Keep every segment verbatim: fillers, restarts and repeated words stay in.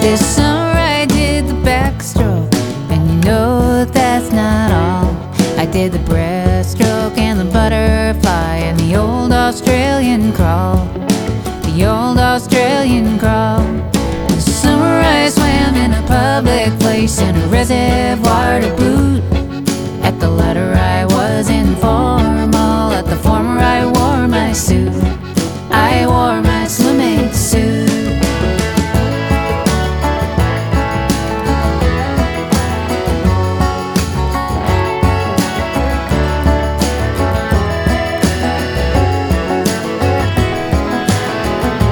This summer I did the backstroke, and you know that that's not all. I did the breaststroke and the butterfly and the old Australian crawl, the old Australian crawl. This summer I swam in a public place in a reservoir to boot. At the latter I was informal, at the former I wore my suit. I wore my swimming suit.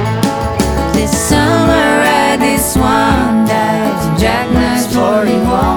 This summer I did swan dives and jackknives for you all.